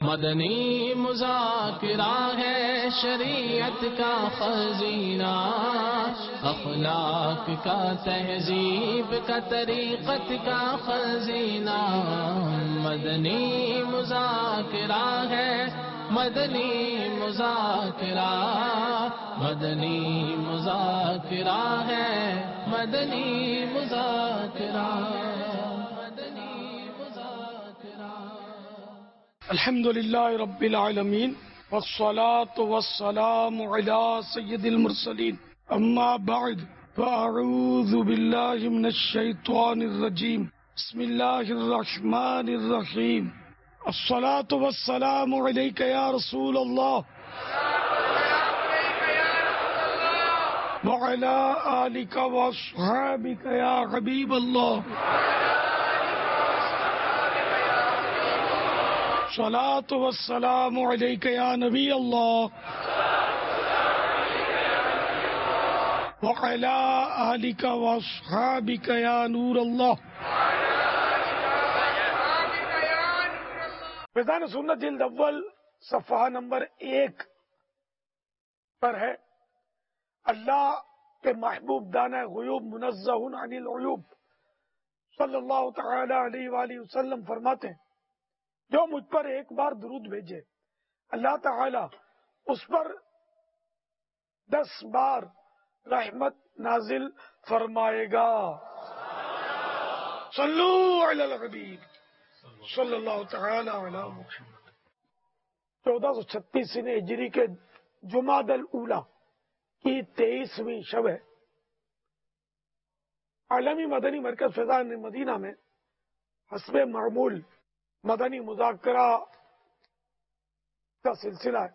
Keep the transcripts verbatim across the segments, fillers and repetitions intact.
مدنی مذاکرہ ہے شریعت کا خزینہ، اخلاق کا تہذیب کا طریقت کا خزینہ، مدنی مذاکرہ ہے، مدنی مذاکرہ، مدنی مذاکرہ ہے، مدنی مذاکرہ، مدنی مذاکرہ۔ الحمد للہ رب العالمین والصلاة والسلام علی سید المرسلین، اما بعد فاعوذ باللہ من الشیطان الرجیم، بسم اللہ الرحمن الرحیم۔ الصلاة والسلام علیک یا رسول اللہ وعلی آلک واصحابک یا حبیب اللہ، الصلاة والسلام علیک یا نبی اللہ وعلی آلک واصحابک یا نور اللہ۔ میزان سنت جلد اول صفحہ نمبر ایک پر ہے، اللہ کے محبوب دانا غیوب منزہ عن العیوب صلی اللہ تعالی علیہ وآلہ وسلم فرماتے ہیں، جو مجھ پر ایک بار درود بھیجے اللہ تعالی اس پر دس بار رحمت نازل فرمائے گا۔ صلو علی الحبیب صلی اللہ تعالی علی محمد۔ چودہ سو چھتیس ہجری کے جمادی الاولیٰ کی تیئیسویں شب ہے، عالمی مدنی مرکز فیضان مدینہ میں حسب معمول مدنی مذاکرہ کا سلسلہ ہے،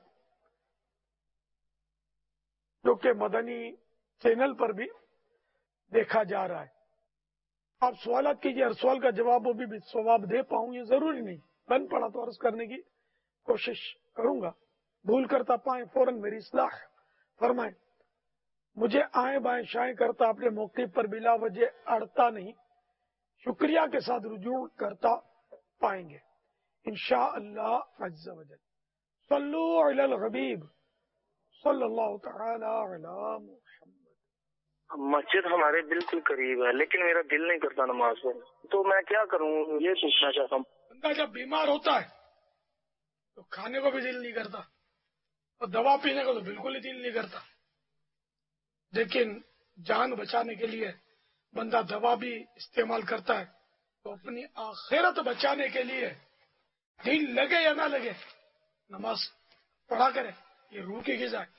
جو کہ مدنی چینل پر بھی دیکھا جا رہا ہے۔ آپ سوالات کیجیے، ہر سوال کا جواب بھی, بھی ثواب دے پاؤں یہ ضروری نہیں، بن پڑا تو عرض کرنے کی کوشش کروں گا، بھول کرتا پائیں فوراً میری اصلاح فرمائیں۔ مجھے آئیں بائیں شائیں کرتا اپنے موقع پر بلا وجہ اڑتا نہیں، شکریہ کے ساتھ رجوع کرتا پائیں گے انشاءاللہ عز و جل۔ صلو علی الحبیب صلی اللہ تعالی علی محمد۔ مسجد ہمارے بالکل قریب ہے لیکن میرا دل نہیں کرتا نماز پڑھنے، تو میں کیا کروں یہ پوچھنا چاہتا ہوں۔ بندہ جب بیمار ہوتا ہے تو کھانے کو بھی دل نہیں کرتا اور دوا پینے کو تو بالکل ہی دل نہیں کرتا، لیکن جان بچانے کے لیے بندہ دوا بھی استعمال کرتا ہے، تو اپنی آخرت بچانے کے لیے دل لگے یا نہ لگے نماز پڑھا کرے، یہ روح کی غذا ہے۔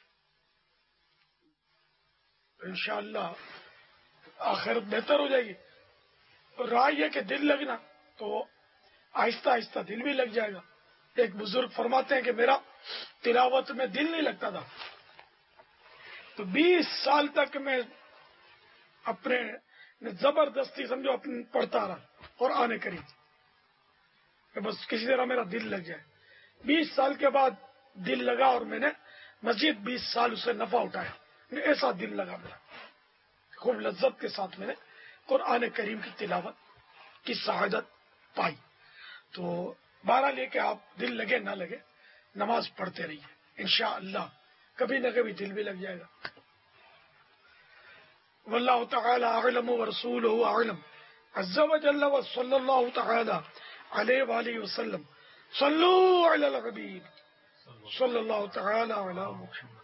انشاءاللہ آخرت بہتر ہو جائے گی۔ اور رائے یہ کہ دل لگنا تو آہستہ آہستہ دل بھی لگ جائے گا۔ ایک بزرگ فرماتے ہیں کہ میرا تلاوت میں دل نہیں لگتا تھا، تو بیس سال تک میں اپنے زبردستی سمجھو اپنے پڑھتا رہا اور آنے قریب کہ بس کسی طرح میرا دل لگ جائے۔ بیس سال کے بعد دل لگا اور میں نے مزید بیس سال اسے نفع اٹھایا، ایسا دل لگا میرا، خوب لذت کے ساتھ میں نے قرآن کریم کی تلاوت کی سعادت پائی۔ تو بہرحال یہ کہ آپ دل لگے نہ لگے نماز پڑھتے رہیے، انشاءاللہ کبھی نہ کبھی دل بھی لگ جائے گا۔ واللہ تعالی اعلم ورسولہ اعلم عز وجل وصلی اللہ تعالی علیہ وآلہ وسلم۔ صلو علی الحبیب صلی اللہ تعالی علی محمد۔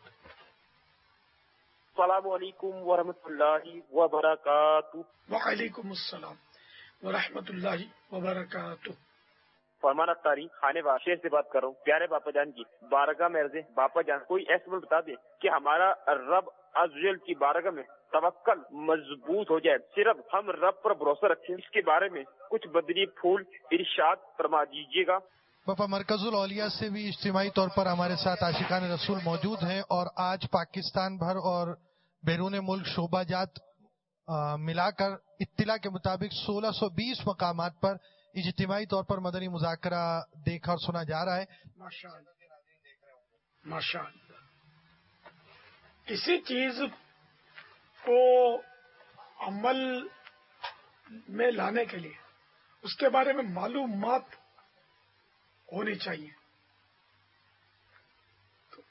السلام علیکم ورحمۃ اللہ وبرکاتہ۔ وعلیکم السلام ورحمۃ اللہ وبرکاتہ۔ فرمانا تاریخ خانے بادشاہ سے بات کر رہا ہوں، پیارے باپا جان کی بارگاہ میں عرض ہے، باپا جان کوئی ایسا بول بتا دے کہ ہمارا رب عز و جل کی بارگاہ میں توکل مضبوط ہو جائے، صرف ہم رب پر بھروسہ رکھیں، اس کے بارے میں کچھ بدنی پھول ارشاد فرما دیجیے گا۔ باپا مرکز الاولیاء سے بھی اجتماعی طور پر ہمارے ساتھ عاشقان رسول موجود ہیں، اور آج پاکستان بھر اور بیرون ملک شعبہ جات ملا کر اطلاع کے مطابق سولہ سو بیس مقامات پر اجتماعی طور پر مدنی مذاکرہ دیکھا اور سنا جا رہا ہے۔ ماشاءاللہ ماشاءاللہ، کسی چیز کو عمل میں لانے کے لیے اس کے بارے میں معلومات ہونی چاہیے،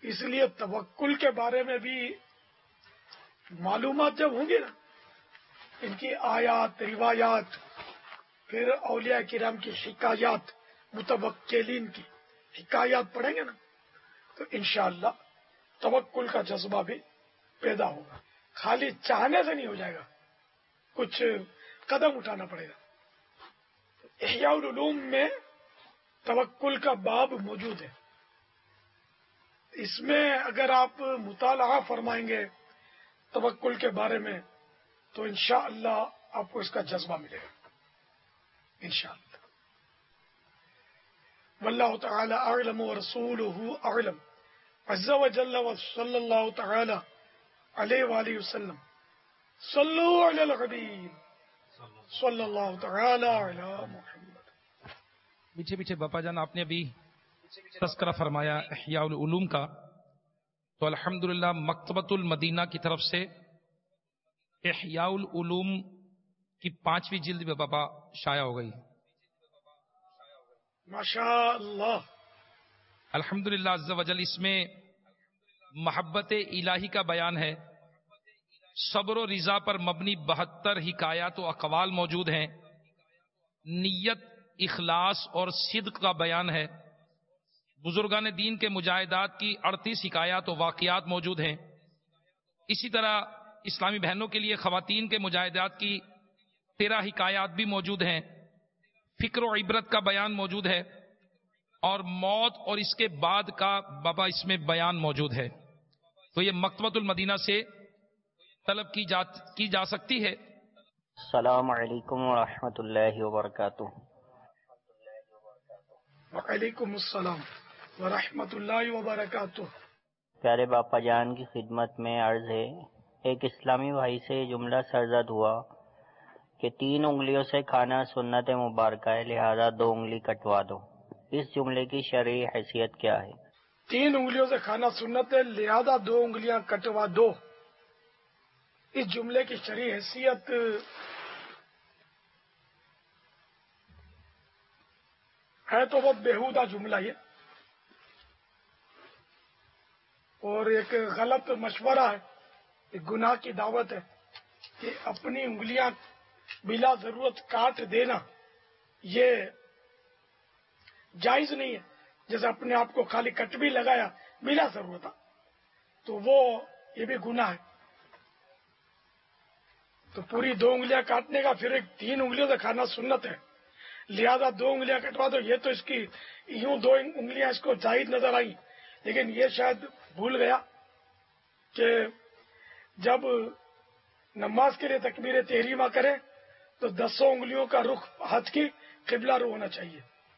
اس لیے توکل کے بارے میں بھی معلومات جب ہوں گی نا، ان کی آیات، روایات، پھر اولیاء کرام کی حکایات، متوکلین کی حکایات پڑھیں گے نا، تو انشاءاللہ توکل کا جذبہ بھی پیدا ہوگا. خالی چاہنے سے نہیں ہو جائے گا، کچھ قدم اٹھانا پڑے گا. احیاء العلوم میں توکل کا باب موجود ہے. اس میں اگر آپ مطالعہ فرمائیں گے توکل کے بارے میں تو انشاءاللہ آپ کو اس کا جذبہ ملے گا انشاءاللہ. واللہ تعالی اعلم ورسولہ اعلم عز وجل وصلی اللہ تعالی علیہ وآلہ وسلم. صلو علی الحبیب صلی اللہ تعالی علی محمد. پیچھے پیچھے باپا جان آپ نے ابھی تذکرہ فرمایا احیاء العلوم کا، تو الحمدللہ مکتبۃ المدینہ کی طرف سے احیاء العلوم کی پانچویں جلد میں باپا شائع ہو گئی. ماشاء اللہ. الحمدللہ عز وجل اس میں محبت الہی کا بیان ہے، صبر و رضا پر مبنی بہتر حکایات و اقوال موجود ہیں، نیت، اخلاص اور صدق کا بیان ہے، بزرگان دین کے مجاہدات کی اڑتیس حکایات و واقعات موجود ہیں. اسی طرح اسلامی بہنوں کے لیے خواتین کے مجاہدات کی تیرہ حکایات بھی موجود ہیں. فکر و عبرت کا بیان موجود ہے، اور موت اور اس کے بعد کا بابا اس میں بیان موجود ہے. تو یہ مکتبۃ المدینہ سے طلب کی جا کی جا سکتی ہے. السلام علیکم ورحمۃ اللہ وبرکاتہ. وعلیکم السلام ورحمۃ اللہ وبرکاتہ. پیارے باپا جان کی خدمت میں عرض ہے، ایک اسلامی بھائی سے جملہ سرزد ہوا کہ تین انگلیوں سے کھانا سنت مبارکہ ہے، لہذا دو انگلی کٹوا دو. اس جملے کی شرعی حیثیت کیا ہے؟ تین انگلیوں سے کھانا سنت ہے، لہذا دو انگلیاں کٹوا دو. اس جملے کی شرعی حیثیت ہے تو وہ بیہودہ جملہ ہے اور ایک غلط مشورہ ہے، ایک گناہ کی دعوت ہے کہ اپنی انگلیاں بلا ضرورت کاٹ دینا یہ جائز نہیں ہے. جیسے اپنے آپ کو خالی کٹ بھی لگایا بلا ضرورت تو وہ یہ بھی گناہ ہے. تو پوری دو انگلیاں کاٹنے کا پھر ایک تین انگلیوں سے کھانا سنت ہے، لہذا دو انگلیاں کٹوا دو. یہ تو اس کی یوں دو انگلیاں اس کو جائز نظر آئی، لیکن یہ شاید بھول گیا کہ جب نماز کے لیے تکبیر تحریمہ کرے تو دسوں انگلیوں کا رخ ہاتھ کی قبلہ رو ہونا چاہیے.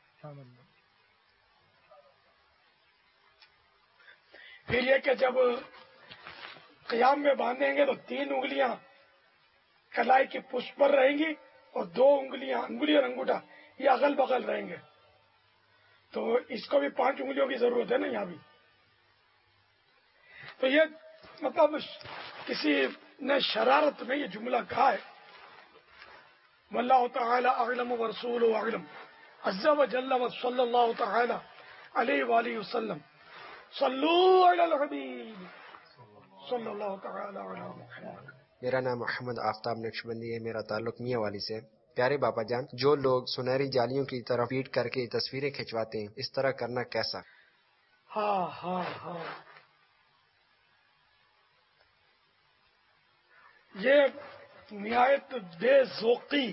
پھر یہ کہ جب قیام میں باندھیں گے تو تین انگلیاں کلائی کی پشت پر رہیں گی اور دو انگلیاں انگلی اور انگوٹھا یہ اگل بغل رہیں گے. تو اس کو بھی پانچ انگلیوں کی ضرورت ہے نا یہاں بھی. تو یہ مطلب کسی نے شرارت میں یہ جملہ کہا ہے. واللہ تعالی اعلم ورسولہ اعلم عز وجل وصلی اللہ تعالی علیہ وآلہ وسلم. صلو علی الحبیب صلی اللہ تعالی علی محمد. میرا نام محمد آفتاب نقشبندی ہے، میرا تعلق میاں والی سے. پیارے باپا جان، جو لوگ سنہری جالیوں کی طرف پیٹ کر کے تصویریں کھنچواتے ہیں، اس طرح کرنا کیسا؟ ہاں ہاں ہاں یہ نہایت بے ذوقی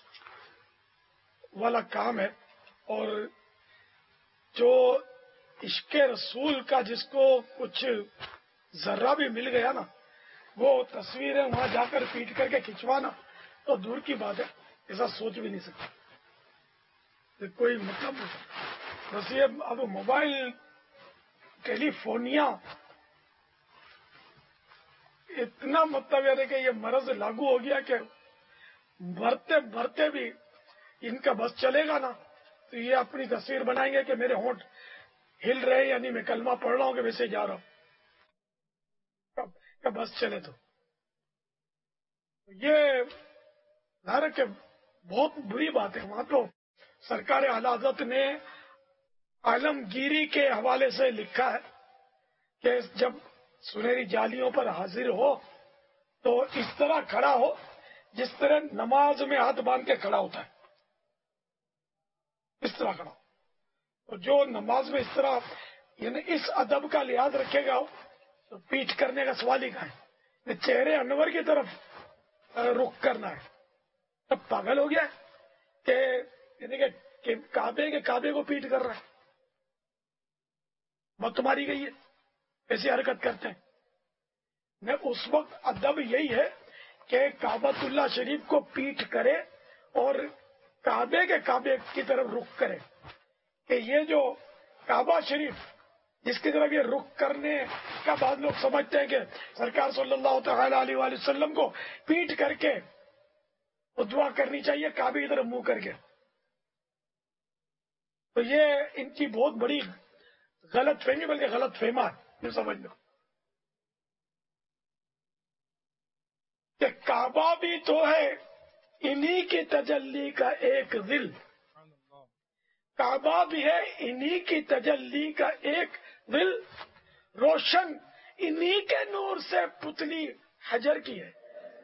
والا کام ہے، اور جو عشق رسول کا جس کو کچھ ذرہ بھی مل گیا نا، وہ تصویریں وہاں جا کر پیٹ کر کے کھنچوانا تو دور کی بات ہے، ایسا سوچ بھی نہیں سکتا کوئی. مطلب بس یہ اب موبائل ٹیلی فونیا اتنا مطلب ہے کہ یہ مرض لاگو ہو گیا کہ مرتے مرتے بھی ان کا بس چلے گا نا تو یہ اپنی تصویر بنائیں گے کہ میرے ہونٹ ہل رہے یعنی میں کلمہ پڑھ رہا ہوں کہ ویسے جا رہا ہوں کہ بس چلے. تو یہ ظاہر کہ بہت بری بات ہے. وہاں تو سرکار اعلی حضرت نے عالمگیری کے حوالے سے لکھا ہے کہ جب سنہری جالیوں پر حاضر ہو تو اس طرح کھڑا ہو جس طرح نماز میں ہاتھ باندھ کے کھڑا ہوتا ہے، اس طرح کھڑا ہو. تو جو نماز میں اس طرح یعنی اس ادب کا لحاظ رکھے گا تو پیٹھ کرنے کا سوال ہی کہاں ہے. چہرے انور کی طرف رخ کرنا ہے. تب پاگل ہو گیا کہ یعنی کہ کعبے کے کعبے کو پیٹ کر رہا ہے. مت ماری گئی ہے، ایسی حرکت کرتے ہیں. میں اس وقت ادب یہی ہے کہ کعبۃ اللہ شریف کو پیٹ کرے اور کعبے کے کعبے کی طرف رخ کرے. کہ یہ جو کعبہ شریف جس کی طرف یہ رخ کرنے کا بعض لوگ سمجھتے ہیں کہ سرکار صلی اللہ تعالی علیہ وآلہ وسلم کو پیٹ کر کے دعا کرنی چاہیے کعبے کی طرف منہ کر کے. تو یہ ان کی بہت بڑی غلط فہمی بلکہ غلط فہمہ ہے. سمجھ لو کہ کعبہ بھی تو ہے انہی کی تجلی کا ایک ذل. کعبہ بھی ہے انہی کی تجلی کا ایک ذل، روشن انہی کے نور سے پتلی حجر کی ہے.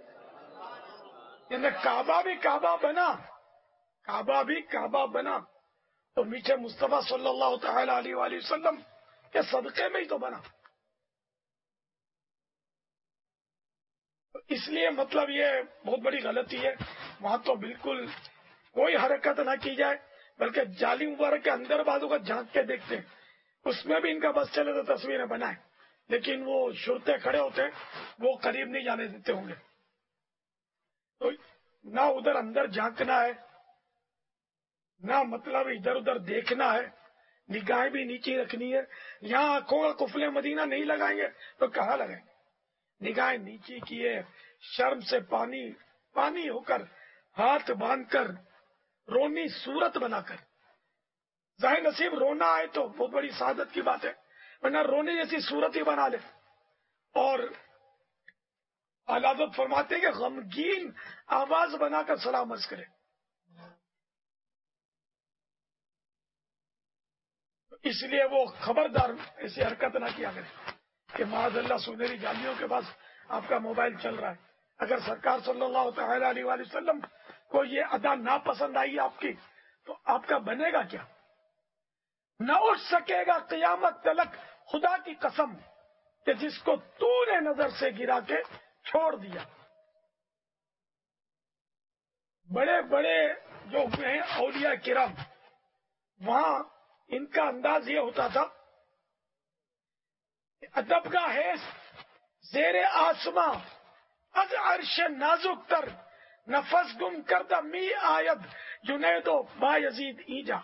یعنی کعبہ بھی کعبہ بنا کعبہ بھی کعبہ بنا تو میٹھے مصطفیٰ صلی اللہ تعالی علیہ وآلہ وسلم کے صدقے میں ہی تو بنا. اس لیے مطلب یہ بہت بڑی غلطی ہے. وہاں تو بالکل کوئی حرکت نہ کی جائے، بلکہ جالی مبارک کے اندر بازو کا جھانک کے دیکھتے ہیں. اس میں بھی ان کا بس چلے تو تصویریں بنائیں، لیکن وہ شرطے کھڑے ہوتے ہیں، وہ قریب نہیں جانے دیتے ہوں گے. تو نہ ادھر اندر جھانکنا ہے، نہ مطلب ادھر ادھر دیکھنا ہے، نگاہیں بھی نیچے رکھنی ہے. یہاں آنکھوں کا قفل مدینہ نہیں لگائیں گے تو کہاں لگائیں گے؟ نگاہیں نیچے کیے، شرم سے پانی پانی ہو کر، ہاتھ باندھ کر، رونی صورت بنا کر. ظاہر نصیب رونا آئے تو بہت بڑی سعادت کی بات ہے، ورنہ رونے جیسی صورت ہی بنا لے. اور اعلیٰ حضرت فرماتے ہیں کہ غمگین آواز بنا کر سلام عرض کرے. اس لیے وہ خبردار ایسی حرکت نہ کیا کرے کہ معاذ اللہ سنہری جالیوں کے پاس آپ کا موبائل چل رہا ہے. اگر سرکار صلی اللہ تعالی علیہ وآلہ وسلم کو یہ ادا ناپسند آئی آپ کی تو آپ کا بنے گا کیا؟ نہ اٹھ سکے گا قیامت تلک خدا کی قسم کہ جس کو تو نے نظر سے گرا کے چھوڑ دیا. بڑے بڑے جو ہوئے ہیں اولیاء کرام، وہاں ان کا انداز یہ ہوتا تھا ادب کا حیث زیر آسماں از عرش نازک تر، نفس گم کردہ می آید جنید و با یزید ایجا.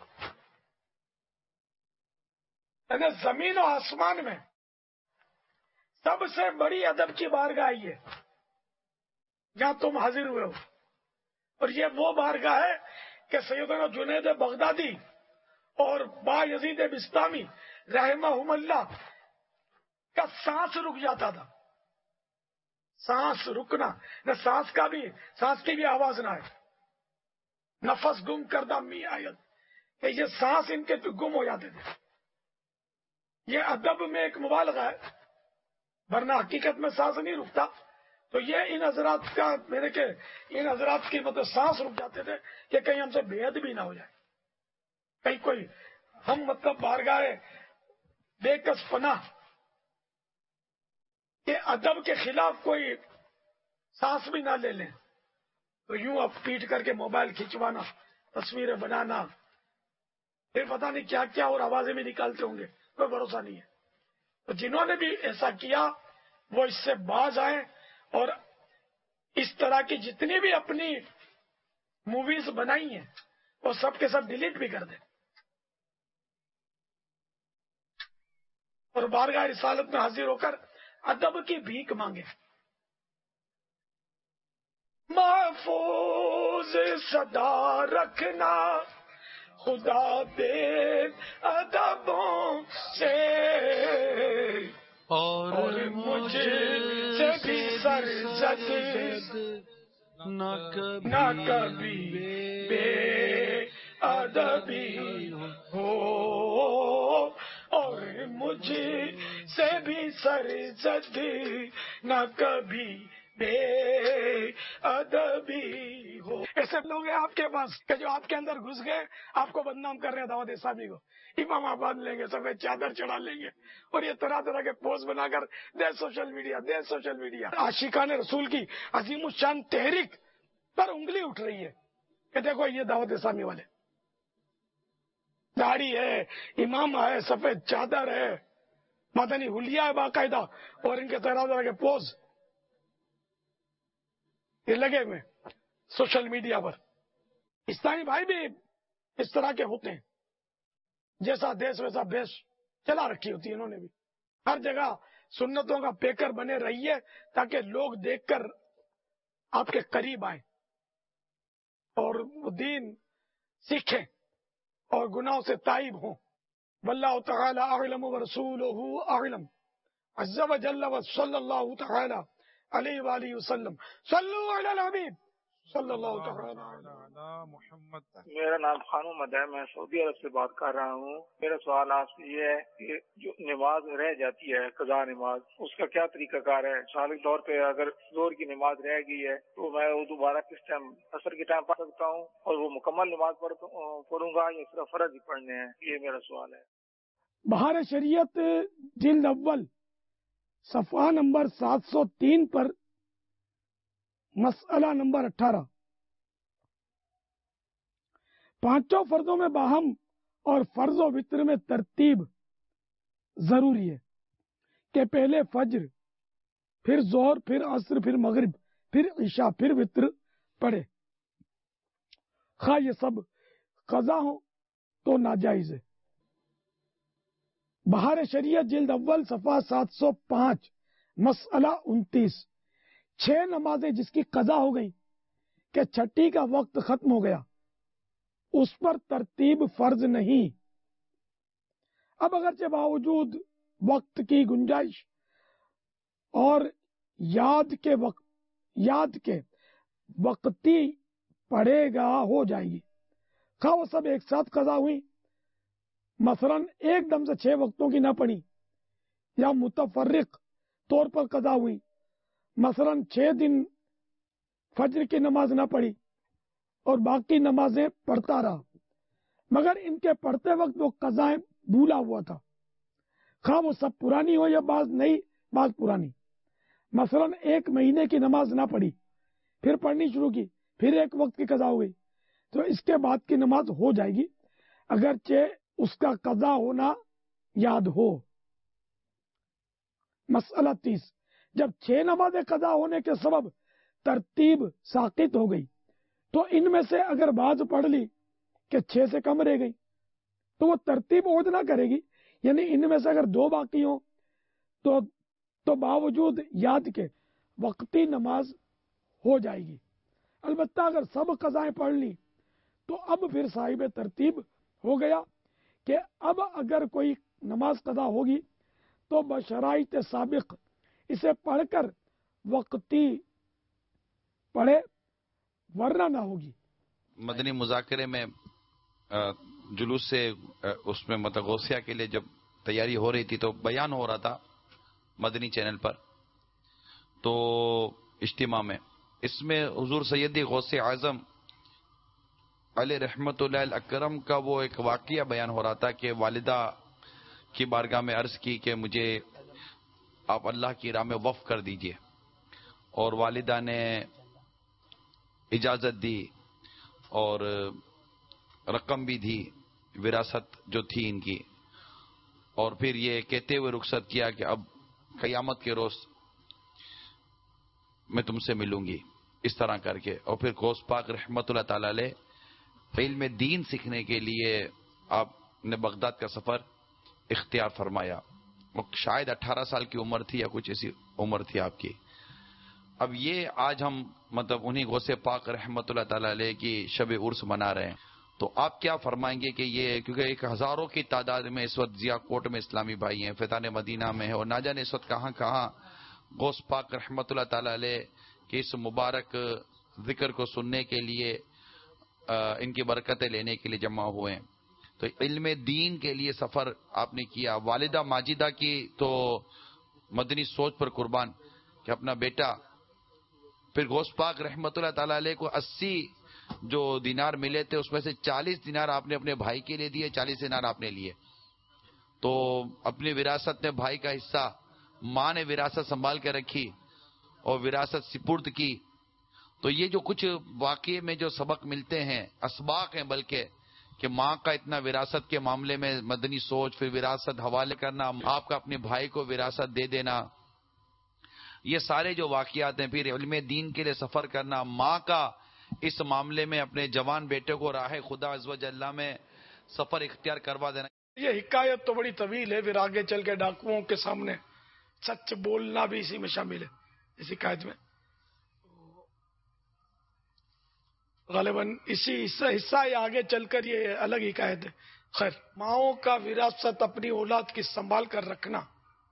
یعنی زمین و آسمان میں سب سے بڑی ادب کی بارگاہ ہے جہاں تم حاضر ہوئے ہو. اور یہ وہ بارگاہ ہے کہ سیدنا جنید بغدادی اور با یزید بسطامی رحمہم اللہ کا سانس رک جاتا تھا. سانس رکنا نہ، سانس کا بھی سانس کی بھی آواز نہ ہے. نفس گم کردہ می آیت کہ یہ سانس ان کے گم ہو جاتے تھے. یہ ادب میں ایک مبالغہ ہے، ورنہ حقیقت میں سانس نہیں رکتا. تو یہ ان حضرات کا میرے کہ ان حضرات کی مطلب سانس رک جاتے تھے کہ کہیں ہم سے بے ادبی نہ ہو جائے، کہیں کوئی ہم مطلب بارگاہ بے کس پناہ کہ ادب کے خلاف کوئی سانس بھی نہ لے لیں. تو یوں اب پیٹ کر کے موبائل کھینچوانا، تصویریں بنانا، پھر پتہ نہیں کیا کیا اور آوازیں بھی نکالتے ہوں گے، کوئی بھروسہ نہیں ہے. تو جنہوں نے بھی ایسا کیا وہ اس سے باز آئیں اور اس طرح کی جتنی بھی اپنی موویز بنائی ہیں وہ سب کے سب ڈیلیٹ بھی کر دیں اور بارگاہ رسالت میں حاضر ہو کر ادب کی بھیک مانگے. محفوظ صدا رکھنا خدا بے ادبوں سے، اور مجھ سے بھی سرزد نہ کبھی بے ادبی ہو، اور مجھ سے بھی سرزد نہ کبھی بے ادبی ہو. ایسے لوگ ہیں آپ کے پاس کہ جو آپ کے اندر گھس گئے، آپ کو بدنام کر رہے ہیں دعوت اسلامی کو. امام آباد لیں گے، سفید چادر چڑھا لیں گے اور یہ طرح طرح کے پوسٹ بنا کر دے سوشل میڈیا دے سوشل میڈیا. عاشقان رسول کی عظیم الشان تحریک پر انگلی اٹھ رہی ہے کہ دیکھو یہ دعوت اسلامی والے، داڑھی ہے، امام ہے، سفید چادر ہے، مدنی حلیہ ہے باقاعدہ، اور ان کے طرح طرح کے پوز یہ لگے ہوئے سوشل میڈیا پر. اسلامی بھائی بھی اس طرح کے ہوتے ہیں، جیسا دیش ویسا بیش چلا رکھی ہوتی ہے انہوں نے بھی. ہر جگہ سنتوں کا پیکر بنے رہیے تاکہ لوگ دیکھ کر آپ کے قریب آئیں اور وہ دین سیکھیں اور گناہوں سے تائب ہوں. واللہ تعالی اعلم ورسولہ اعلم عز وجل وصلی اللہ تعالی علیہ وآلہ وسلم. صلو علی الحبیب صلی اللہ تعالی علی محمد. میرا نام خان محمد ہے، میں سعودی عرب سے بات کر رہا ہوں. میرا سوال آپ سے یہ ہے کہ جو نماز رہ جاتی ہے قضا نماز، اس کا کیا طریقہ کار ہے؟ مثال کے طور پہ اگر ظہر کی نماز رہ گئی ہے تو میں وہ دوبارہ کس ٹائم عصر کے ٹائم پڑھ سکتا ہوں، اور وہ مکمل نماز پڑھوں گا یا صرف فرض ہی پڑھنے ہیں؟ یہ میرا سوال ہے. بہار شریعت جلد اول صفحہ نمبر سات سو تین پر مسئلہ نمبر اٹھارہ. پانچوں فرضوں میں باہم اور فرض و وتر میں ترتیب ضروری ہے کہ پہلے فجر، پھر ظہر، پھر عصر، پھر مغرب، پھر عشاء، پھر وتر پڑھے. خواہ یہ سب قضا ہو تو ناجائز ہے. بہار شریعت جلد اول صفحہ سات سو پانچ مسئلہ انتیس. چھ نمازیں جس کی قضا ہو گئی کہ چھٹی کا وقت ختم ہو گیا، اس پر ترتیب فرض نہیں. اب اگرچہ باوجود وقت کی گنجائش اور یاد کے وقت یاد کے وقتی پڑے گا ہو جائے گی، خواہ وہ سب ایک ساتھ قضا ہوئی، مثلا ایک دم سے چھ وقتوں کی نہ پڑی، یا متفرق طور پر قضا ہوئی، مثلا چھ دن فجر کی نماز نہ پڑھی اور باقی نمازیں پڑھتا رہا، مگر ان کے پڑھتے وقت وہ قضائیں بھولا ہوا تھا، خواہ وہ سب پرانی ہو یا بعض نئی بعض پرانی. مثلا ایک مہینے کی نماز نہ پڑھی، پھر پڑھنی شروع کی، پھر ایک وقت کی قضا ہو گئی، تو اس کے بعد کی نماز ہو جائے گی اگرچہ اس کا قضا ہونا یاد ہو. مسئلہ تیس. جب چھ نمازیں قضا ہونے کے سبب ترتیب ساقط ہو گئی تو ان میں سے اگر بعض پڑھ لی کہ چھ سے کم رہ گئی تو وہ ترتیب عود نہ کرے گی، یعنی ان میں سے اگر دو باقی ہوں تو تو باوجود یاد کے وقتی نماز ہو جائے گی. البتہ اگر سب قضائیں پڑھ لی تو اب پھر صاحب ترتیب ہو گیا کہ اب اگر کوئی نماز قضا ہوگی تو بشرائط سابق اسے پڑھ کر وقتی پڑھے ورنہ نہ ہوگی. مدنی مذاکرے میں جلوس سے اس میں مطلب غوثیہ کے لیے جب تیاری ہو رہی تھی تو بیان ہو رہا تھا مدنی چینل پر، تو اجتماع میں اس میں حضور سیدی غوث اعظم علیہ رحمت اللہ الاکرم کا وہ ایک واقعہ بیان ہو رہا تھا کہ والدہ کی بارگاہ میں عرض کی کہ مجھے آپ اللہ کی راہ میں وقف کر دیجئے، اور والدہ نے اجازت دی اور رقم بھی دی، وراثت جو تھی ان کی، اور پھر یہ کہتے ہوئے رخصت کیا کہ اب قیامت کے روز میں تم سے ملوں گی، اس طرح کر کے. اور پھر غوث پاک رحمت اللہ تعالی علیہ علم دین سیکھنے کے لیے آپ نے بغداد کا سفر اختیار فرمایا. شاید اٹھارہ سال کی عمر تھی یا کچھ ایسی عمر تھی آپ کی. اب یہ آج ہم مطلب انہی غوث پاک رحمت اللہ تعالی علیہ کی شب عرس منا رہے ہیں، تو آپ کیا فرمائیں گے کہ یہ کیونکہ ایک ہزاروں کی تعداد میں اس وقت ضیاء کوٹ میں اسلامی بھائی ہیں، فیضان مدینہ میں ہے، اور نہ جانے اس وقت کہاں کہاں غوث پاک رحمت اللہ تعالی علیہ کے اس مبارک ذکر کو سننے کے لیے ان کی برکتیں لینے کے لیے جمع ہوئے ہیں. تو علم دین کے لیے سفر آپ نے کیا. والدہ ماجدہ کی تو مدنی سوچ پر قربان کہ اپنا بیٹا، پھر غوث پاک رحمت اللہ تعالی علیہ کو اسی جو دینار ملے تھے اس میں سے چالیس دینار آپ نے اپنے بھائی کے لیے دیے، چالیس دینار آپ نے لیے. تو اپنی وراثت میں بھائی کا حصہ ماں نے وراثت سنبھال کے رکھی اور وراثت سپرد کی. تو یہ جو کچھ واقعے میں جو سبق ملتے ہیں، اسباق ہیں بلکہ، کہ ماں کا اتنا وراثت کے معاملے میں مدنی سوچ، پھر وراثت حوالے کرنا، آپ کا اپنے بھائی کو وراثت دے دینا، یہ سارے جو واقعات ہیں. پھر علم دین کے لیے سفر کرنا، ماں کا اس معاملے میں اپنے جوان بیٹے کو راہ خدا عز و جل میں سفر اختیار کروا دینا. یہ حکایت تو بڑی طویل ہے، پھر آگے چل کے ڈاکوؤں کے سامنے سچ بولنا بھی اسی میں شامل ہے، اس حکایت میں. غالباً اسی حصہ یا آگے چل کر یہ الگ حکایت ہے. خیر، ماؤں کا وراثت اپنی اولاد کی سنبھال کر رکھنا،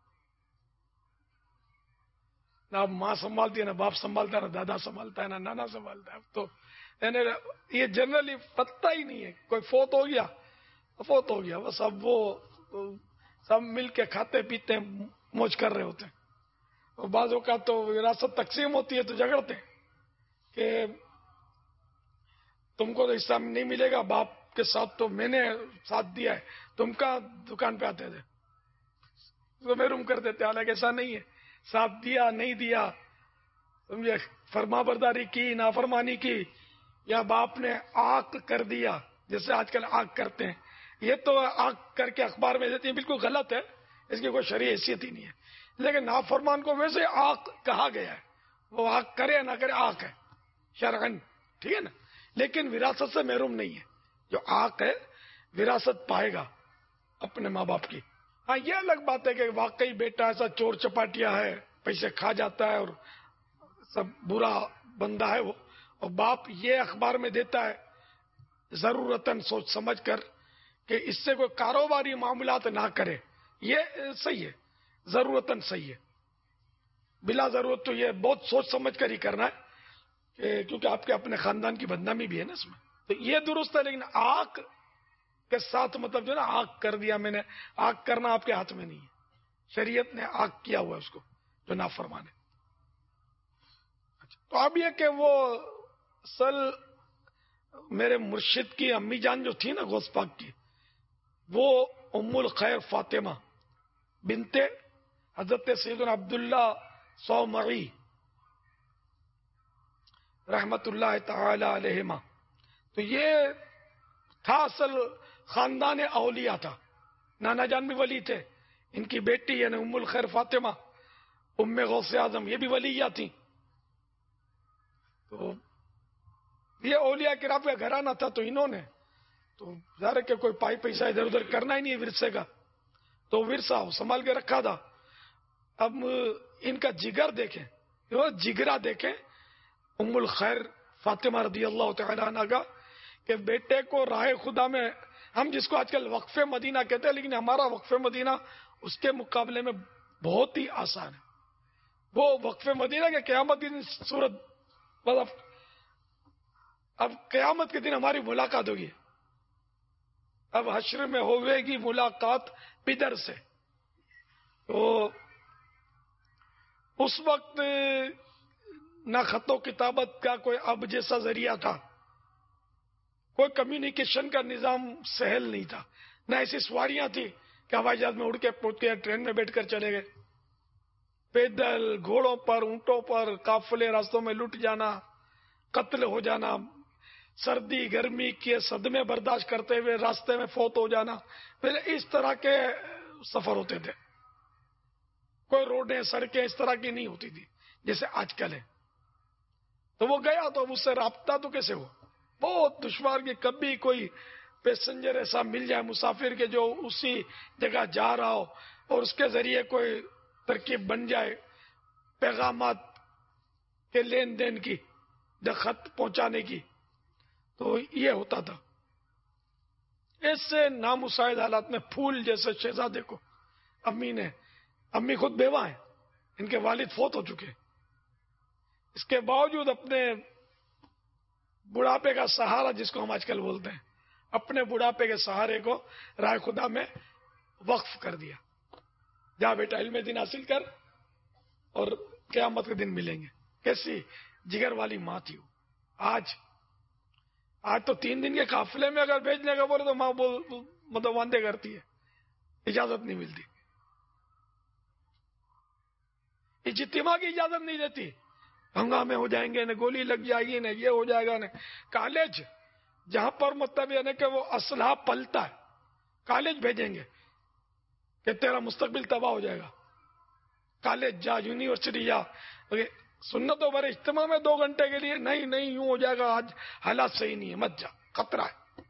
نہ ماں سنبھالتی ہے، نہ باپ سنبھالتا ہے، نہ دادا سنبھالتا ہے، نہ نانا سنبھالتا ہے. اب تو یعنی یہ جنرلی پتہ ہی نہیں ہے. کوئی فوت ہو گیا فوت ہو گیا بس، اب وہ سب مل کے کھاتے پیتے موج کر رہے ہوتے ہیں. اور بعض اوقات تو وراثت تقسیم ہوتی ہے تو جھگڑتے ہیں کہ تم کو تو حصہ نہیں ملے گا، باپ کے ساتھ تو میں نے ساتھ دیا ہے، تم کا دکان پہ آتے تھے تو محروم کر دیتے. حالانکہ ایسا نہیں ہے، ساتھ دیا نہیں دیا، سمجھے، فرما برداری کی نافرمانی کی، یا باپ نے آگ کر دیا جیسے آج کل آگ کرتے ہیں، یہ تو آگ کر کے اخبار میں دیتے ہیں، بالکل غلط ہے، اس کی کوئی شرعی حیثیت ہی نہیں ہے. لیکن نافرمان کو ویسے آگ کہا گیا ہے، وہ آگ کرے نہ کرے آگ ہے شرعن، ٹھیک ہے نا. لیکن وراثت سے محروم نہیں ہے. جو آگ ہے وراثت پائے گا اپنے ماں باپ کی. ہاں یہ الگ بات ہے کہ واقعی بیٹا ایسا چور چپاٹیا ہے، پیسے کھا جاتا ہے اور سب برا بندہ ہے وہ، اور باپ یہ اخبار میں دیتا ہے ضرورتاً سوچ سمجھ کر کہ اس سے کوئی کاروباری معاملات نہ کرے، یہ صحیح ہے، ضرورتاً صحیح ہے. بلا ضرورت تو یہ بہت سوچ سمجھ کر ہی کرنا ہے، کیونکہ آپ کے اپنے خاندان کی بدنامی بھی ہے نا اس میں، تو یہ درست ہے. لیکن آگ کے ساتھ مطلب جو نا آگ کر دیا میں نے، آگ کرنا آپ کے ہاتھ میں نہیں ہے، شریعت نے آگ کیا ہوا ہے اس کو جو نافرمان ہے. تو اب یہ کہ وہ اصل میرے مرشد کی امی جان جو تھی نا غوث پاک کی، وہ ام الخیر فاطمہ بنت حضرت سیدنا عبداللہ صومعی رحمت اللہ تعالی علیہما. تو یہ تھا اصل خاندان اولیاء تھا. نانا جان بھی ولی تھے، ان کی بیٹی یعنی ام الخیر فاطمہ ام غوث اعظم یہ بھی ولیہ تھی. تو یہ اولیاء کرام کا گھرانہ تھا. تو انہوں نے تو ظاہر کہ کوئی پائی پیسہ ادھر ادھر کرنا ہی نہیں ہے ورثے کا، تو ورثہ سنبھال کے رکھا تھا. اب ان کا جگر دیکھیں، جگرا دیکھیں ام الخیر فاطمہ رضی اللہ تعالی عنہ کا، کہ بیٹے کو راہ خدا میں، ہم جس کو آج کل وقف مدینہ کہتے ہیں، لیکن ہمارا وقف مدینہ اس کے مقابلے میں بہت ہی آسان ہے. وہ وقف مدینہ کے قیامت کی صورت، مطلب اب قیامت کے دن ہماری ملاقات ہوگی، اب حشر میں ہوئے گی ملاقات پدر سے. تو اس وقت نہ خط و کتابت کا کوئی اب جیسا ذریعہ تھا، کوئی کمیونیکیشن کا نظام سہل نہیں تھا، نہ ایسی سواریاں تھی کہ ہوائی جہاز میں اڑ کے پہنچ کے ٹرین میں بیٹھ کر چلے گئے. پیدل، گھوڑوں پر، اونٹوں پر، قافلے راستوں میں لٹ جانا، قتل ہو جانا، سردی گرمی کے صدمے برداشت کرتے ہوئے راستے میں فوت ہو جانا، پہلے اس طرح کے سفر ہوتے تھے. کوئی روڈیں سڑکیں اس طرح کی نہیں ہوتی تھی جیسے آج کل ہے. تو وہ گیا تو اس سے رابطہ تو کیسے ہو، بہت دشوار کی. کبھی کوئی پیسنجر ایسا مل جائے مسافر کے جو اسی جگہ جا رہا ہو اور اس کے ذریعے کوئی ترکیب بن جائے پیغامات کے لین دین کی، خط پہنچانے کی، تو یہ ہوتا تھا. ایسے نامساعد حالات میں پھول جیسے شہزادے کو امی نے، امی خود بیوہ ہیں، ان کے والد فوت ہو چکے، اس کے باوجود اپنے بڑھاپے کا سہارا جس کو ہم آج کل بولتے ہیں اپنے بڑھاپے کے سہارے کو رائے خدا میں وقف کر دیا. جا بیٹا علم دین حاصل کر اور قیامت کے دن ملیں گے. کیسی جگر والی ماں تھی وہ. آج آج تو تین دن کے قافلے میں اگر بھیجنے کا بولے تو ماں بول مطلب واندے کرتی ہے, اجازت نہیں ملتی, اجتماع کی اجازت نہیں دیتی. ہنگامے ہو جائیں گے, نہ گولی لگ جائے گی, نہ یہ ہو جائے گا. نہ کالج جہاں پر مطلب یہ کہ وہ اسلحہ پلتا ہے, کالج بھیجیں گے کہ تیرا مستقبل تباہ ہو جائے گا. کالج جا, یونیورسٹی جا, سنتوں پر اجتماع میں دو گھنٹے کے لیے نہیں نہیں یوں ہو جائے گا, آج حالات صحیح نہیں ہے, مت جا, خطرہ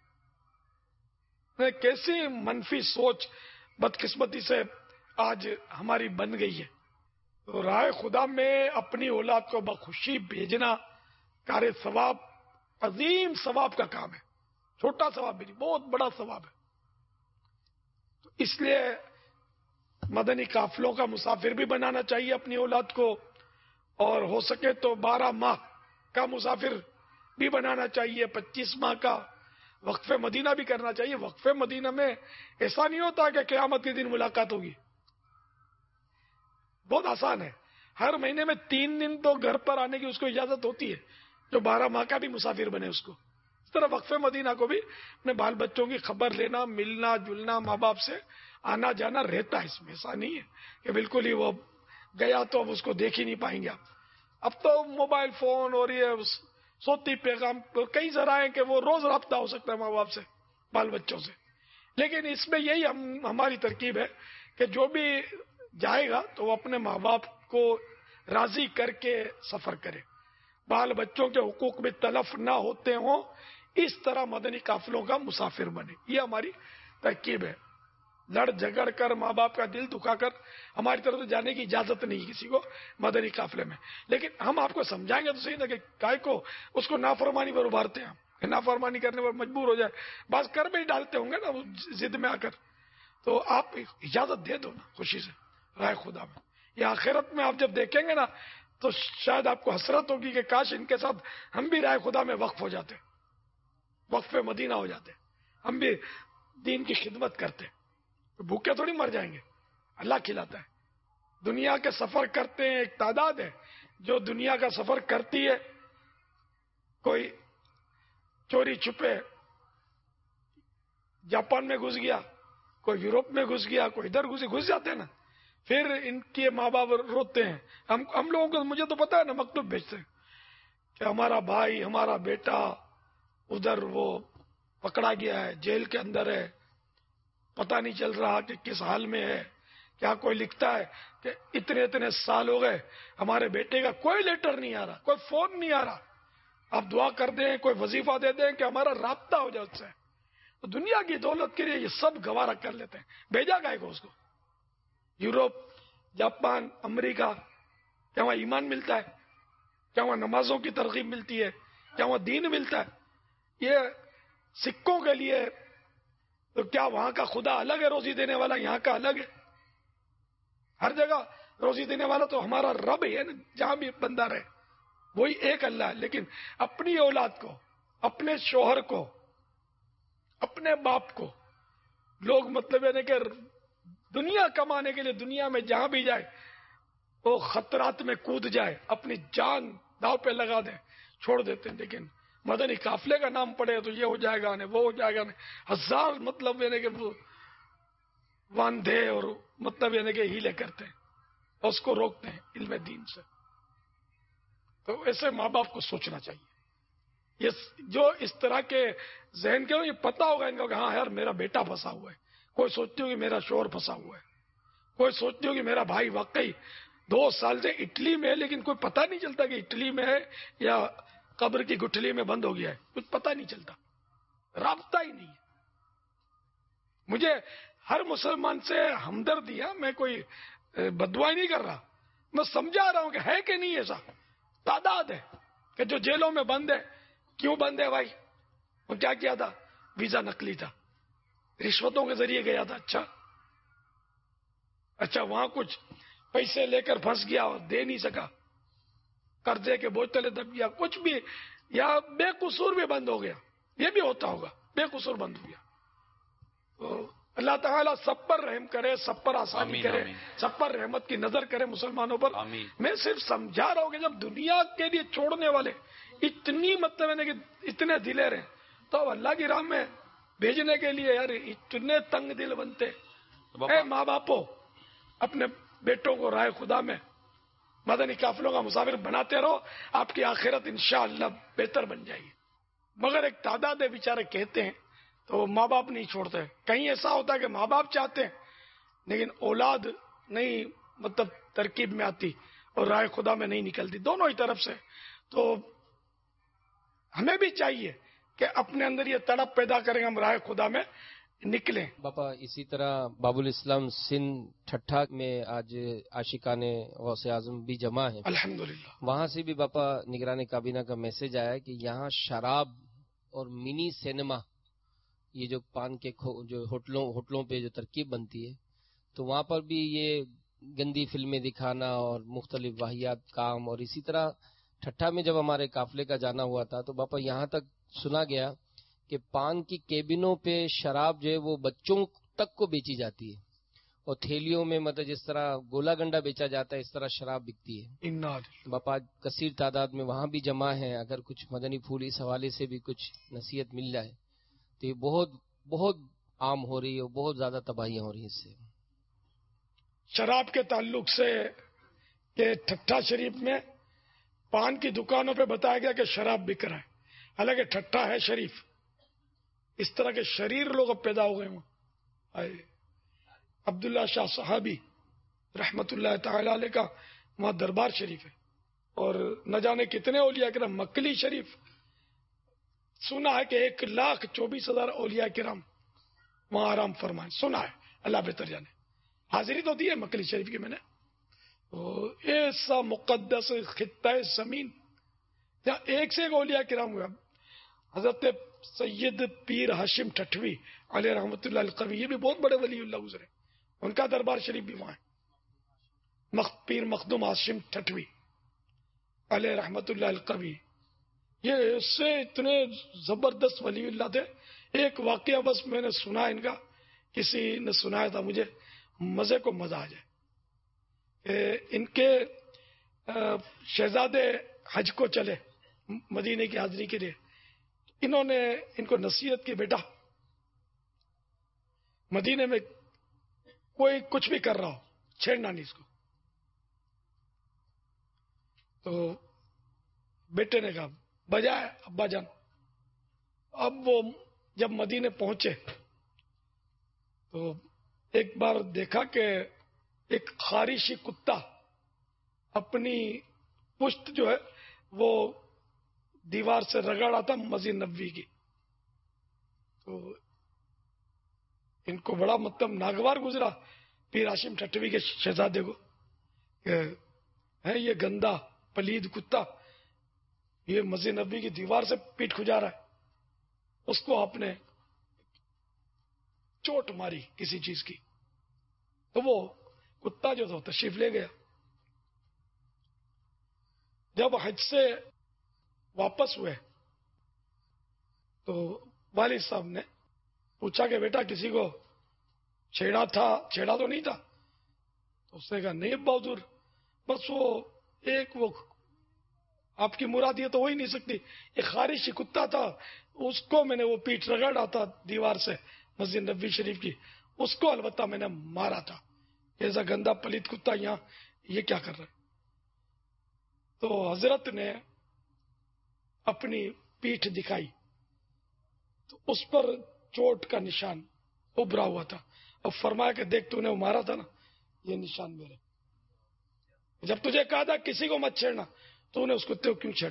ہے. کیسی منفی سوچ بدقسمتی سے آج ہماری بن گئی ہے. تو رائے خدا میں اپنی اولاد کو بخوشی بھیجنا کار ثواب, عظیم ثواب کا کام ہے. چھوٹا ثواب بھی نہیں, بہت بڑا ثواب ہے. تو اس لیے مدنی قافلوں کا مسافر بھی بنانا چاہیے اپنی اولاد کو, اور ہو سکے تو بارہ ماہ کا مسافر بھی بنانا چاہیے, پچیس ماہ کا وقف مدینہ بھی کرنا چاہیے. وقف مدینہ میں ایسا نہیں ہوتا کہ قیامت کے دن ملاقات ہوگی, بہت آسان ہے. ہر مہینے میں تین دن تو گھر پر آنے کی اس کو اجازت ہوتی ہے, جو بارہ ماہ کا بھی مسافر بنے اس کو. اس طرح وقف مدینہ کو بھی اپنے بال بچوں کی خبر لینا, ملنا جلنا, ماں باپ سے آنا جانا رہتا ہے. اس میں ایسا نہیں ہے کہ بالکل ہی وہ گیا تو اب اس کو دیکھ ہی نہیں پائیں گے آپ. اب تو موبائل فون اور یہ صوتی پیغام کئی ذرائع کہ وہ روز رابطہ ہو سکتا ہے ماں باپ سے, بال بچوں سے. لیکن اس میں یہی ہم ہماری ترکیب ہے کہ جو بھی جائے گا تو وہ اپنے ماں باپ کو راضی کر کے سفر کرے, بال بچوں کے حقوق بھی تلف نہ ہوتے ہوں, اس طرح مدنی قافلوں کا مسافر بنے. یہ ہماری ترکیب ہے. لڑ جھگڑ کر ماں باپ کا دل دکھا کر ہماری طرف سے جانے کی اجازت نہیں کسی کو مدنی قافلے میں. لیکن ہم آپ کو سمجھائیں گے تو صحیح نا کہ کائے کو اس کو نافرمانی پر ابھارتے ہیں ہم, نافرمانی کرنے پر مجبور ہو جائے, بعض کر بھی ڈالتے ہوں گے نا ضد میں آ کر, تو آپ اجازت دے دو نا خوشی سے رائے خدا میں. یہ آخرت میں آپ جب دیکھیں گے نا تو شاید آپ کو حسرت ہوگی کہ کاش ان کے ساتھ ہم بھی رائے خدا میں وقف ہو جاتے, وقف مدینہ ہو جاتے, ہم بھی دین کی خدمت کرتے. بھوکے تھوڑی مر جائیں گے, اللہ کھلاتا ہے. دنیا کے سفر کرتے ہیں, ایک تعداد ہے جو دنیا کا سفر کرتی ہے. کوئی چوری چھپے جاپان میں گھس گیا, کوئی یورپ میں گھس گیا, کوئی ادھر گھس گھس جاتے ہیں نا. پھر ان کے ماں باپ روتے ہیں. ہم ہم لوگوں کو مجھے تو پتا ہے نا, مکتوب بھیجتے ہیں کہ ہمارا بھائی ہمارا بیٹا ادھر وہ پکڑا گیا ہے, جیل کے اندر ہے, پتہ نہیں چل رہا کہ کس حال میں ہے. کیا کوئی لکھتا ہے کہ اتنے اتنے سال ہو گئے ہمارے بیٹے کا کوئی لیٹر نہیں آ رہا, کوئی فون نہیں آ رہا, آپ دعا کر دیں, کوئی وظیفہ دے دیں کہ ہمارا رابطہ ہو جائے اس سے. تو دنیا کی دولت کے لیے یہ سب گوارا کر لیتے ہیں. بھیجا گائے کو اس کو یوروپ, جاپان, امریکہ. کیا وہاں ایمان ملتا ہے؟ کیا وہاں نمازوں کی ترغیب ملتی ہے؟ کیا وہاں دین ملتا ہے؟ یہ سکوں کے لیے. تو کیا وہاں کا خدا الگ ہے روزی دینے والا, یہاں کا الگ ہے؟ ہر جگہ روزی دینے والا تو ہمارا رب ہے نا, جہاں بھی بندہ رہے وہی ایک اللہ ہے. لیکن اپنی اولاد کو, اپنے شوہر کو, اپنے باپ کو لوگ مطلب ہے کہ دنیا کمانے کے لیے دنیا میں جہاں بھی جائے وہ خطرات میں کود جائے, اپنی جان داؤ پہ لگا دیں, چھوڑ دیتے ہیں. لیکن مدنی قافلے کا نام پڑے تو یہ ہو جائے گا, وہ ہو جائے گا. ہزار مطلب یعنی کہ واندھے اور مطلب یعنی کہ ہیلے کرتے ہیں اور اس کو روکتے ہیں علم دین سے. تو ایسے ماں باپ کو سوچنا چاہیے. یہ جو اس طرح کے ذہن کے یہ پتا ہوگا ان کو کہ ہاں یار میرا بیٹا پھنسا ہوا ہے, کوئی سوچتی ہوگی میرا شوہر پھنسا ہوا ہے, کوئی سوچتی ہوگی میرا بھائی واقعی دو سال سے اٹلی میں ہے لیکن کوئی پتہ نہیں چلتا کہ اٹلی میں ہے یا قبر کی گٹھلی میں بند ہو گیا ہے, کچھ پتہ نہیں چلتا, رابطہ ہی نہیں ہے. مجھے ہر مسلمان سے ہمدردی ہے, میں کوئی بددعائی نہیں کر رہا, میں سمجھا رہا ہوں کہ ہے کہ نہیں ایسا تعداد ہے کہ جو جیلوں میں بند ہے. کیوں بند ہے بھائی؟ وہ کیا کیا تھا؟ ویزا نقلی تھا, رشوتوں کے ذریعے گیا تھا. اچھا اچھا وہاں کچھ پیسے لے کر پھنس گیا اور دے نہیں سکا, قرضے کے بوجھ تلے دب گیا, کچھ بھی, یا بے قصور بھی بند ہو گیا, یہ بھی ہوتا ہوگا, بے قصور بند ہو گیا. تو اللہ تعالیٰ سب پر رحم کرے, سب پر آسانی آمین کرے, آمین. سب پر رحمت کی نظر کرے مسلمانوں پر. آمین. میں صرف سمجھا رہا ہوں کہ جب دنیا کے لیے چھوڑنے والے اتنی مطلب ہے کہ اتنے دلیر ہیں, تو اللہ کی راہ میں بھیجنے کے لیے یار اتنے تنگ دل بنتے. اے ماں باپو, اپنے بیٹوں کو راہ خدا میں مدنی قافلوں کا مسافر بناتے رہو, آپ کی آخرت انشاءاللہ بہتر بن جائے گی. مگر ایک تعداد بیچارے کہتے ہیں تو ماں باپ نہیں چھوڑتے. کہیں ایسا ہوتا ہے کہ ماں باپ چاہتے ہیں لیکن اولاد نہیں مطلب ترکیب میں آتی اور راہ خدا میں نہیں نکلتی, دونوں ہی طرف سے. تو ہمیں بھی چاہیے کہ اپنے اندر یہ تڑپ پیدا کریں, ہم راہ خدا میں نکلیں. باپا اسی طرح باب الاسلام سندھ ٹھٹھا میں آج عاشقان غوث اعظم بھی جمع ہیں الحمدللہ. وہاں سے بھی باپا نگران کابینہ کا میسج آیا ہے کہ یہاں شراب اور منی سینما, یہ جو پان کے جو ہوٹلوں ہوٹلوں پہ جو ترکیب بنتی ہے, تو وہاں پر بھی یہ گندی فلمیں دکھانا اور مختلف واحیات کام. اور اسی طرح ٹھٹھا میں جب ہمارے قافلے کا جانا ہوا تھا تو باپا یہاں تک سنا گیا کہ پان کی کیبنوں پہ شراب جو ہے وہ بچوں تک کو بیچی جاتی ہے, اور تھیلیوں میں مطلب جس طرح گولا گنڈا بیچا جاتا ہے اس طرح شراب بکتی ہے. باپا کثیر تعداد میں وہاں بھی جمع ہیں, اگر کچھ مدنی پھول اس حوالے سے بھی کچھ نصیحت مل جائے تو یہ بہت بہت عام ہو رہی ہے اور بہت زیادہ تباہیاں ہو رہی ہیں اس سے. شراب کے تعلق سے کہ ٹھٹھا شریف میں پان کی دکانوں پہ بتایا گیا کہ شراب بک رہا ہے, حالانکہ ٹھٹھا ہے شریف. اس طرح کے شریر لوگ اب پیدا ہو گئے ہوں. عبداللہ شاہ صحابی رحمت اللہ تعالی علیہ کا وہاں دربار شریف ہے, اور نہ جانے کتنے اولیاء کرام. مکلی شریف سنا ہے کہ ایک لاکھ چوبیس ہزار اولیاء کرام وہاں آرام فرمائے, سنا ہے, اللہ بہتر جانے. حاضری تو دی ہے مکلی شریف کی میں نے. ایسا مقدس خطہ زمین جہاں ایک سے ایک اولیاء کرام ہوا. حضرت سید پیر ہاشم ٹھٹوی علیہ رحمت اللہ القوی, یہ بھی بہت بڑے ولی اللہ گزرے, ان کا دربار شریف بھی وہاں ہے. پیر مخدوم ہاشم ٹھٹوی علیہ رحمت اللہ القوی, یہ اس سے اتنے زبردست ولی اللہ تھے. ایک واقعہ بس میں نے سنا ان کا, کسی نے سنایا تھا مجھے, مزے کو مزہ آ جائے. ان کے شہزادے حج کو چلے مدینے کی حاضری کے لیے. انہوں نے ان کو نصیحت کی, بیٹا مدینے میں کوئی کچھ بھی کر رہا ہو چھیڑنا نہیں اس کو. تو بیٹے نے کہا بجائے ابا جان. اب وہ جب مدینے پہنچے تو ایک بار دیکھا کہ ایک خارشی کتا اپنی پشت جو ہے وہ دیوار سے رگڑا تھا مسجد نبوی کی. تو ان کو بڑا مطلب ناگوار گزرا پیر ہاشم ٹھٹوی کے شہزادے کو کہ ہے یہ گندا پلید کتا یہ مسجد نبوی کی دیوار سے پیٹ کھجا رہا ہے. اس کو آپ نے چوٹ ماری کسی چیز کی, تو وہ کتا جو تھا تشریف لے گیا. جب حج سے واپس ہوئے تو والد صاحب نے پوچھا کہ بیٹا کسی کو چھیڑا تھا چھیڑا تو نہیں تھا؟ تو اس نے کہا نہیں ابا حضور, بس وہ ایک وہ آپ کی مراد یہ تو ہو ہی نہیں سکتی, ایک خارشی کتا تھا, اس کو میں نے وہ پیٹ رگڑا تھا دیوار سے مسجد نبوی شریف کی, اس کو البتہ میں نے مارا تھا. ایسا گندا پلیت کتا یہاں یہ کیا کر رہا ہے؟ تو حضرت نے اپنی پیٹھ دکھائی تو اس پر چوٹ کا نشان ابھرا ہوا تھا. اب فرمایا کہ دیکھ تو نے وہ مارا تھا نا, یہ نشان میرے. جب تجھے کہا تھا کسی کو مت چھیڑنا تو نے اس کتے کو کیوں چھیڑا؟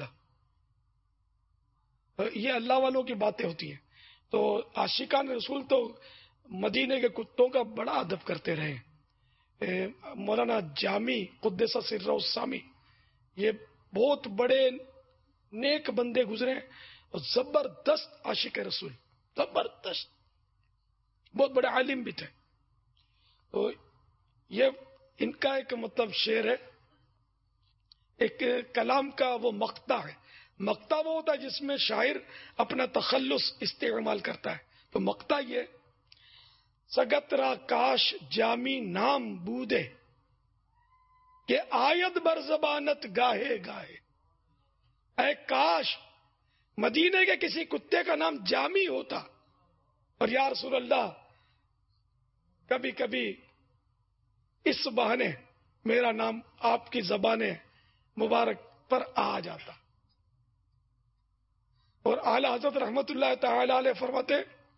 یہ اللہ والوں کی باتیں ہوتی ہیں. تو عاشقان رسول تو مدینے کے کتوں کا بڑا ادب کرتے رہے. مولانا جامی قدس سرہ السامی یہ بہت بڑے نیک بندے گزرے اور زبردست عاشق رسول, زبردست, بہت بڑے عالم بھی تھے. تو یہ ان کا ایک مطلب شعر ہے, ایک کلام کا وہ مقطع ہے مقطع وہ ہوتا ہے جس میں شاعر اپنا تخلص استعمال کرتا ہے. تو مقطع یہ سگت را کاش جامی نام بودے کہ آیت بر زبانت گاہے گاہے. اے کاش مدینے کے کسی کتے کا نام جامی ہوتا، اور یا رسول اللہ کبھی کبھی اس بہانے میرا نام آپ کی زبان مبارک پر آ جاتا. اور اعلی حضرت رحمت اللہ تعالی علیہ فرماتے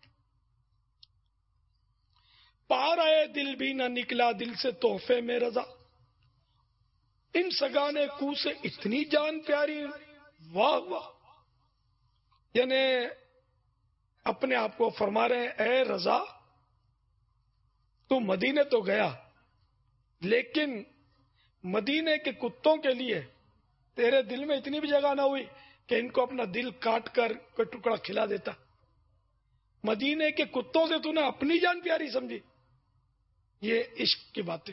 پار آئے دل بھی نہ نکلا دل سے تحفے میں رضا، ان سگانے کو سے اتنی جان پیاری، واہ واہ. یعنی اپنے آپ کو فرما رہے ہیں اے رضا تو مدینے تو گیا، لیکن مدینے کے کتوں کے لیے تیرے دل میں اتنی بھی جگہ نہ ہوئی کہ ان کو اپنا دل کاٹ کر کوئی ٹکڑا کھلا دیتا. مدینے کے کتوں سے تو نے اپنی جان پیاری سمجھی. یہ عشق کی باتیں.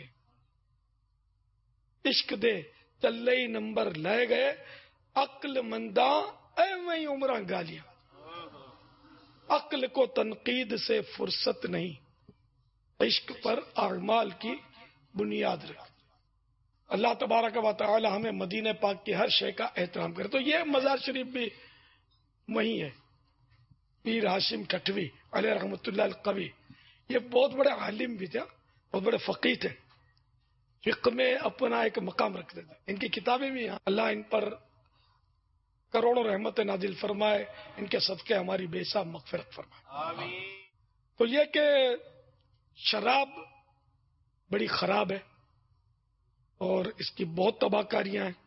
عشق دے چلئی نمبر لے گئے عقل منداں اے وہی عمرہ گالیاں. عقل کو تنقید سے فرصت نہیں، عشق پر اعمال کی بنیاد رکھ. اللہ تبارک و تعالی ہمیں مدینہ پاک کی ہر شے کا احترام کرے. تو یہ مزار شریف بھی وہی ہے. پیر ہاشم کٹوی علیہ رحمۃ اللہ القوی یہ بہت بڑے عالم بھی تھے، بہت بڑے فقیہ تھے، فقہ میں اپنا ایک مقام رکھتے تھے. ان کی کتابیں بھی ہیں. اللہ ان پر کروڑوں رحمت نازل فرمائے، ان کے صدقے ہماری بے حساب مغفرت فرمائے. آمین. تو یہ کہ شراب بڑی خراب ہے اور اس کی بہت تباہ کاریاں ہیں.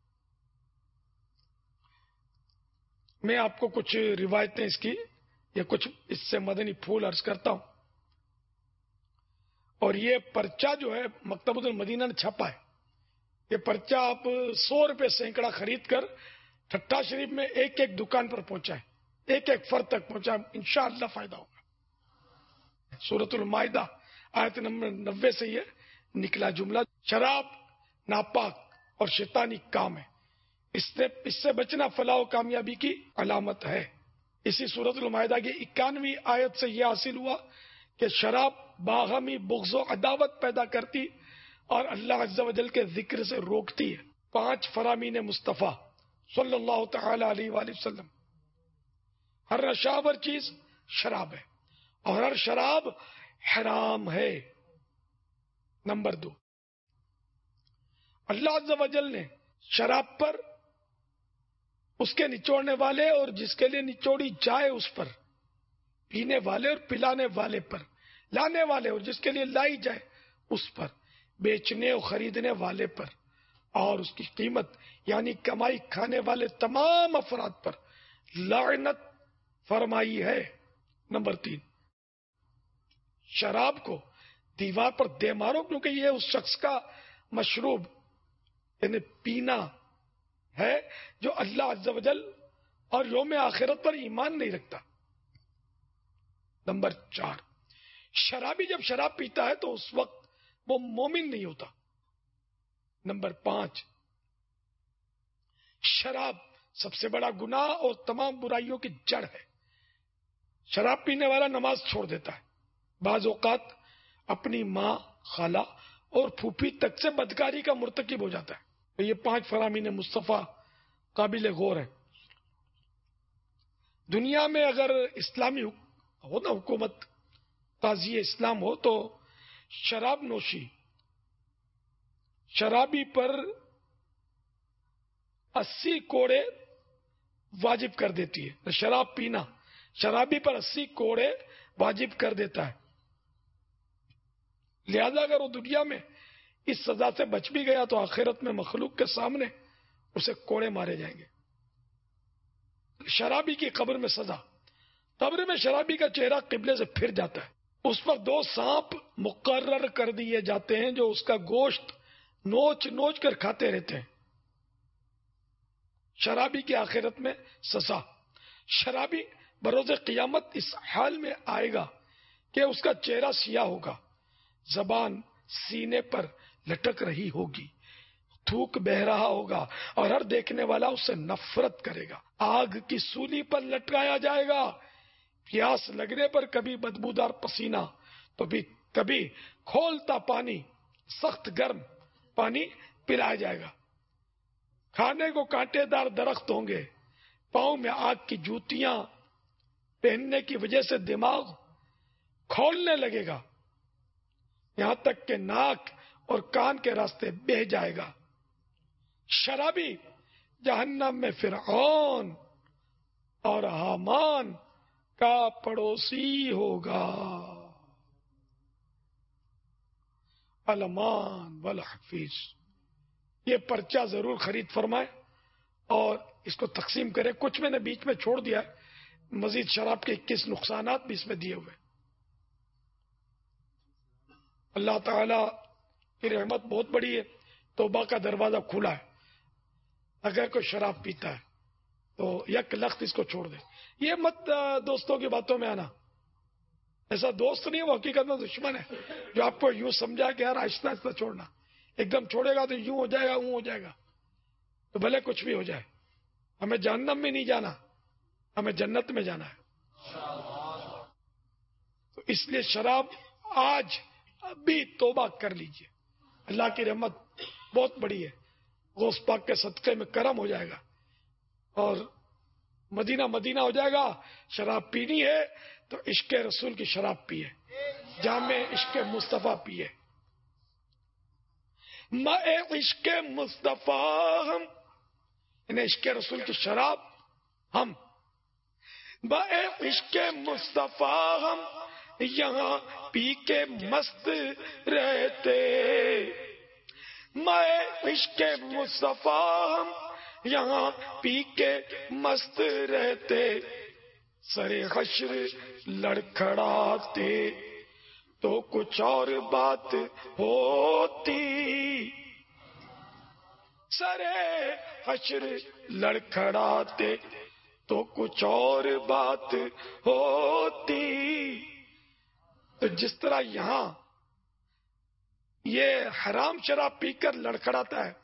میں آپ کو کچھ روایتیں اس کی یا کچھ اس سے مدنی پھول عرض کرتا ہوں. اور یہ پرچہ جو ہے مکتبۃ المدینہ نے چھپا ہے. یہ پرچہ آپ سو روپے سینکڑا خرید کر ٹھٹا شریف میں ایک ایک دکان پر پہنچائیں، ایک ایک فرد تک پہنچائیں، انشاءاللہ فائدہ ہوگا. سورۃ المائدہ آیت نمبر نوے سے یہ نکلا جملہ. شراب ناپاک اور شیطانی کام ہے، اس سے اس سے بچنا فلاح و کامیابی کی علامت ہے. اسی سورۃ المائدہ کی اکانویں آیت سے یہ حاصل ہوا کہ شراب باہمی بغض و عداوت پیدا کرتی اور اللہ عز و جل کے ذکر سے روکتی ہے. پانچ فرامین مصطفیٰ صلی اللہ تعالی علیہ وآلہ وسلم. ہر نشاور چیز شراب ہے اور ہر شراب حرام ہے. نمبر دو، اللہ عز و جل نے شراب پر، اس کے نچوڑنے والے اور جس کے لیے نچوڑی جائے اس پر، پینے والے اور پلانے والے پر، لانے والے اور جس کے لیے لائی جائے اس پر، بیچنے اور خریدنے والے پر، اور اس کی قیمت یعنی کمائی کھانے والے تمام افراد پر لعنت فرمائی ہے. نمبر تین، شراب کو دیوار پر دے مارو، کیونکہ یہ اس شخص کا مشروب یعنی پینا ہے جو اللہ عز و جل اور یوم آخرت پر ایمان نہیں رکھتا. نمبر چار، شرابی جب شراب پیتا ہے تو اس وقت وہ مومن نہیں ہوتا. نمبر پانچ، شراب سب سے بڑا گناہ اور تمام برائیوں کی جڑ ہے. شراب پینے والا نماز چھوڑ دیتا ہے، بعض اوقات اپنی ماں، خالہ اور پھوپھی تک سے بدکاری کا مرتکب ہو جاتا ہے. تو یہ پانچ فرامین مصطفیٰ قابل غور ہے. دنیا میں اگر اسلامی ہو نا حکومت، قاضی اسلام ہو، تو شراب نوشی شرابی پر اسی کوڑے واجب کر دیتی ہے. شراب پینا شرابی پر اسی کوڑے واجب کر دیتا ہے. لہذا اگر وہ دنیا میں اس سزا سے بچ بھی گیا تو آخرت میں مخلوق کے سامنے اسے کوڑے مارے جائیں گے. شرابی کی قبر میں سزا، قبر میں شرابی کا چہرہ قبلے سے پھر جاتا ہے. اس پر دو سانپ مقرر کر دیے جاتے ہیں جو اس کا گوشت نوچ نوچ کر کھاتے رہتے ہیں. شرابی کی آخرت میں سزا. شرابی بروز قیامت اس حال میں آئے گا کہ اس کا چہرہ سیاہ ہوگا، زبان سینے پر لٹک رہی ہوگی، تھوک بہ رہا ہوگا اور ہر دیکھنے والا اس سے نفرت کرے گا. آگ کی سولی پر لٹکایا جائے گا. پیاس لگنے پر کبھی بدبودار پسینہ تو بھی کبھی کھولتا پانی، سخت گرم پانی پلایا جائے گا. کھانے کو کانٹے دار درخت ہوں گے. پاؤں میں آگ کی جوتیاں پہننے کی وجہ سے دماغ کھولنے لگے گا، یہاں تک کہ ناک اور کان کے راستے بہہ جائے گا. شرابی جہنم میں فرعون اور حامان کا پڑوسی ہوگا. الامان والحفیظ. یہ پرچہ ضرور خرید فرمائے اور اس کو تقسیم کرے. کچھ میں نے بیچ میں چھوڑ دیا ہے، مزید شراب کے اکیس نقصانات بھی اس میں دیے ہوئے. اللہ تعالی کی رحمت بہت بڑی ہے. توبہ کا دروازہ کھلا ہے. اگر کوئی شراب پیتا ہے تو یک لخت اس کو چھوڑ دے. یہ مت دوستوں کی باتوں میں آنا. ایسا دوست نہیں ہے، وہ حقیقت میں دشمن ہے جو آپ کو یوں سمجھا کہ یار آہستہ آہستہ چھوڑنا. ایک دم چھوڑے گا تو یوں ہو جائے گا، اوں ہو جائے گا. تو بھلے کچھ بھی ہو جائے، ہمیں جہنم میں نہیں جانا، ہمیں جنت میں جانا ہے. تو اس لیے شراب آج ابھی توبہ کر لیجئے. اللہ کی رحمت بہت بڑی ہے. غوث پاک کے صدقے میں کرم ہو جائے گا اور مدینہ مدینہ ہو جائے گا. شراب پینی ہے تو عشق رسول کی شراب پیے، جامع عشق مصطفیٰ پیے. ماء عشق مصطفیٰ ہم، انہیں عشق رسول کی شراب ہم. ماء عشق مصطفیٰ ہم یہاں پی کے مست رہتے. ماء عشق مصطفیٰ ہم یہاں پی کے مست رہتے. سرے حشر لڑکھڑاتے تو کچھ اور بات ہوتی. سرے حشر لڑکھڑاتے تو کچھ اور بات ہوتی. تو جس طرح یہاں یہ حرام شراب پی کر لڑکھڑاتا ہے،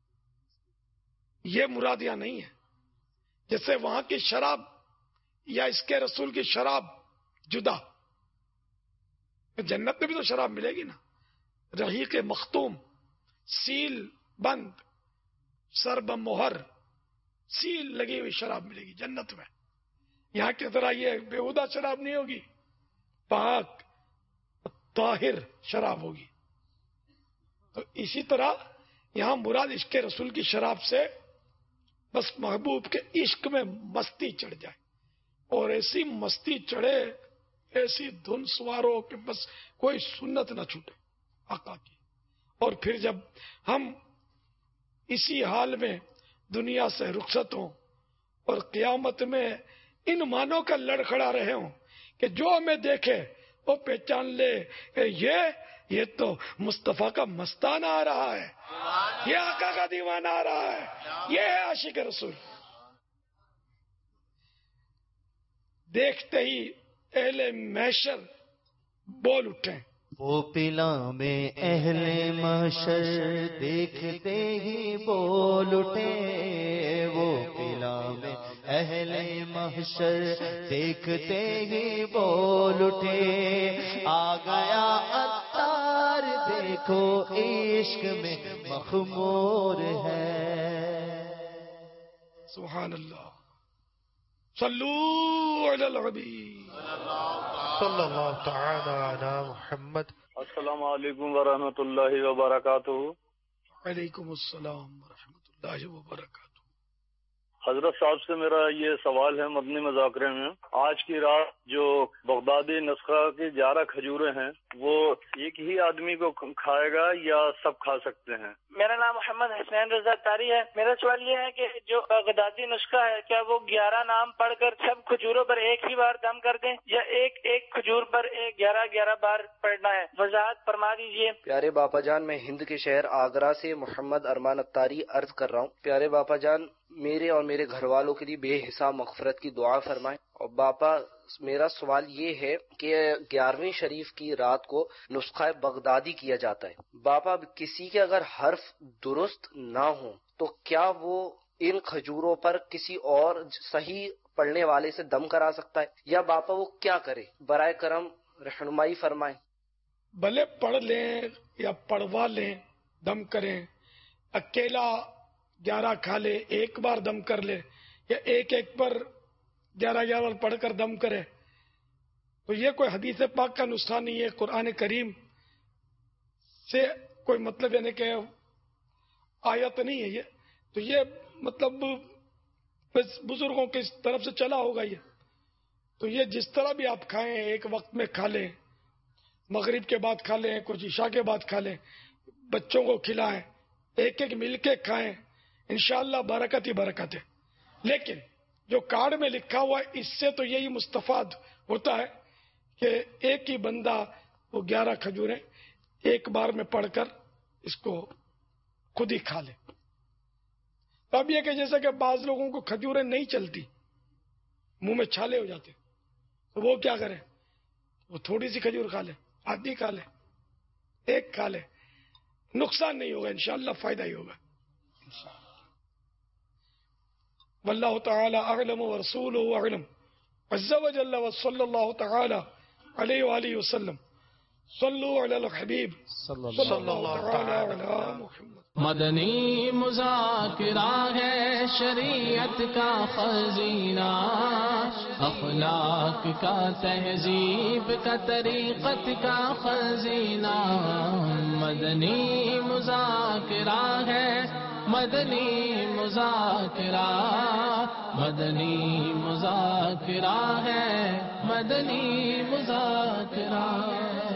یہ مراد یہاں نہیں ہے. جیسے وہاں کی شراب یا اس کے رسول کی شراب جدا. جنت میں بھی تو شراب ملے گی نا. رحیق مختوم، سیل بند، سرب مہر، سیل لگی ہوئی شراب ملے گی جنت میں. یہاں کی طرح یہ بیہودہ شراب نہیں ہوگی، پاک طاہر شراب ہوگی. تو اسی طرح یہاں مراد عشق رسول کی شراب سے بس محبوب کے عشق میں مستی چڑھ جائے، اور ایسی مستی چڑھے، ایسی دھن سوارو کہ بس کوئی سنت نہ چھوٹے آقا کی. اور پھر جب ہم اسی حال میں دنیا سے رخصت ہوں اور قیامت میں ان مانوں کا لڑکھڑا رہے ہوں کہ جو ہمیں دیکھے وہ پہچان لے کہ یہ یہ تو مصطفیٰ کا مستانہ آ رہا ہے، یہ آقا کا دیوانہ آ رہا ہے، یہ ہے عاشق رسول. دیکھتے ہی اہل محشر بول اٹھے. وہ پلا میں اہل محشر دیکھتے ہی بول اٹھے. وہ پلا میں اہل محشر دیکھتے ہی بول اٹھے. آ گیا عطار دیکھو عشق میں مخمور ہے. سبحان اللہ. صلو علی الحبیب صلی اللہ تعالی علی محمد. السلام علیکم ورحمۃ اللہ وبرکاتہ. وعلیکم السلام ورحمۃ اللہ وبرکاتہ. حضرت صاحب سے میرا یہ سوال ہے مدنی مذاکرے میں. آج کی رات جو بغدادی نسخہ کی گیارہ کھجوریں ہیں وہ ایک ہی آدمی کو کھائے گا یا سب کھا سکتے ہیں؟ میرا نام محمد حسین رضا تاری ہے. میرا سوال یہ ہے کہ جو بغدادی نسخہ ہے کیا وہ گیارہ نام پڑھ کر سب کھجوروں پر ایک ہی بار دم کر دیں یا ایک ایک کھجور پر ایک گیارہ گیارہ بار پڑھنا ہے؟ وضاحت فرما دیجیے. پیارے باپا جان، میں ہند کے شہر آگرہ سے محمد ارمان اتاری عرض کر رہا ہوں. پیارے باپا جان، میرے اور میرے گھر والوں کے لیے بے حساب مغفرت کی دعا فرمائیں اور باپا میرا سوال یہ ہے کہ گیارہویں شریف کی رات کو نسخہ بغدادی کیا جاتا ہے باپا، کسی کے اگر حرف درست نہ ہوں تو کیا وہ ان کھجوروں پر کسی اور صحیح پڑھنے والے سے دم کرا سکتا ہے، یا باپا وہ کیا کرے؟ برائے کرم رہنمائی فرمائیں۔ بھلے پڑھ لیں یا پڑھوا لیں، دم کریں، اکیلا گیارہ کھا لے، ایک بار دم کر لے، یا ایک ایک پر گیارہ گیارہ پڑھ کر دم کرے، تو یہ کوئی حدیث پاک کا نسخہ نہیں ہے، قرآن کریم سے کوئی مطلب یعنی کہ آیت نہیں ہے یہ، تو یہ مطلب بس بزرگوں کی طرف سے چلا ہوگا یہ، تو یہ جس طرح بھی آپ کھائیں، ایک وقت میں کھا لیں، مغرب کے بعد کھا لیں، کچھ عشاء کے بعد کھا لیں، بچوں کو کھلائیں، ایک ایک مل کے کھائیں، انشاءاللہ برکت ہی برکت ہے۔ لیکن جو کارڈ میں لکھا ہوا ہے اس سے تو یہی مستفاد ہوتا ہے کہ ایک ہی بندہ وہ گیارہ کھجوریں ایک بار میں پڑھ کر اس کو خود ہی کھا لے۔ اب یہ کہ جیسا کہ بعض لوگوں کو کھجوریں نہیں چلتی، منہ میں چھالے ہو جاتے، تو وہ کیا کریں؟ وہ تھوڑی سی کھجور کھا لے، آدھی کھا لے، ایک کھا لے، نقصان نہیں ہوگا، انشاءاللہ فائدہ ہی ہوگا۔ واللہ تعالی اعلم ورسولہ اعلم عز وجل وصلی اللہ تعالی علیہ وآلہ وسلم۔ صلو علی الحبیب صلی اللہ تعالی علی محمد۔ مدنی مذاکرہ ہے شریعت کا خزینہ، اخلاق کا، تہذیب کا، طریقت کا خزینہ۔ مدنی مذاکرہ ہے، مدنی مذاکرہ، مدنی مذاکرہ ہے، مدنی مذاکرہ۔